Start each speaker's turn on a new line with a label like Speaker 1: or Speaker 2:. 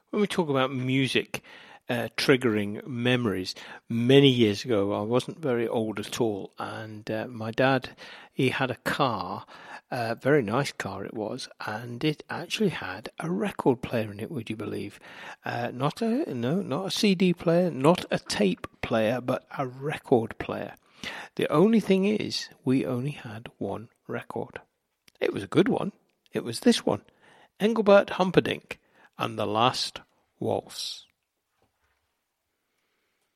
Speaker 1: When we talk about music triggering memories, many years ago, I wasn't very old at all, and my dad, he had a car, a very nice car it was, and it actually had a record player in it. Would you believe? Not a CD player, not a tape player, but a record player. The only thing is, we only had one record. It was a good one. It was this one, Engelbert Humperdinck and the Last Waltz.